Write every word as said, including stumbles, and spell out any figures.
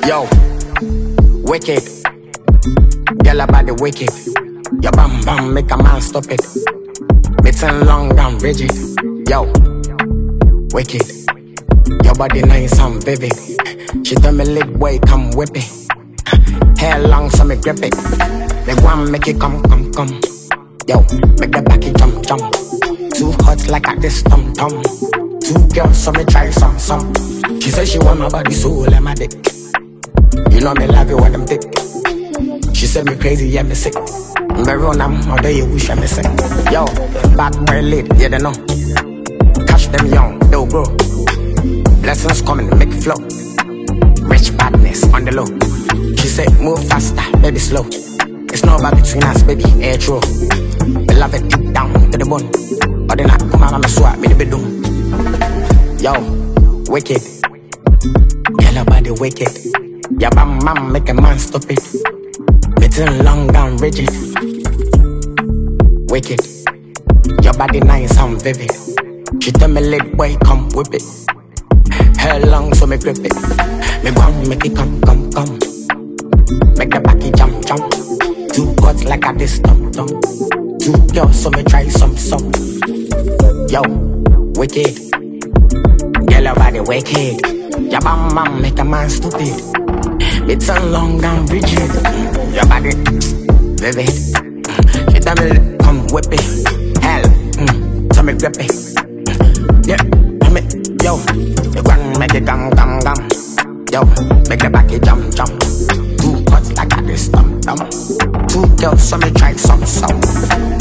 Yo, wicked. Girl about the wicked. Your bam bam make a man stop it. Mitten long and rigid. Yo, wicked. Your body nice and vivid. She tell me lit boy come whip it. Hair long so me grip it. Make one make it come come come. Yo, make the backy jump jump. Too hot like at this tum tum. Two girls so me try some some. She said she want my body so let my dick. You know me love you when I'm thick. She said me crazy, yeah me sick. Me run am, although you wish I me sick. Yo, bad boy lit, yeah they know. Catch them young, they'll grow. Blessings coming, make it flow. Rich badness on the low. She said move faster, baby slow. It's not about between us, baby, air true. Me love it deep down to the bone. Or then I come out and swap me the bedroom. Yo, wicked. Girl body wicked. Ya bam bam make a man stop it. Mitten long down rigid. Wicked. Your body nice and vivid. She tell me lit boy come whip it. Hair long so me grip it. Me want make it come come come. Make the backy jump jump. Two cuts like a this tum tum. Two girls so me try some some. Yo, wicked. Girl your body wicked. Ya bam bam make a man stupid. It's a long down rigid. Your body vivid. She tell me come whip it. Hell, mm, so me grip it. Yeah, me, yo. You want make it gum gum gum. Yo, make the backy jump jump. Two cuts like a this thumb thumb. Two girls so me try some some.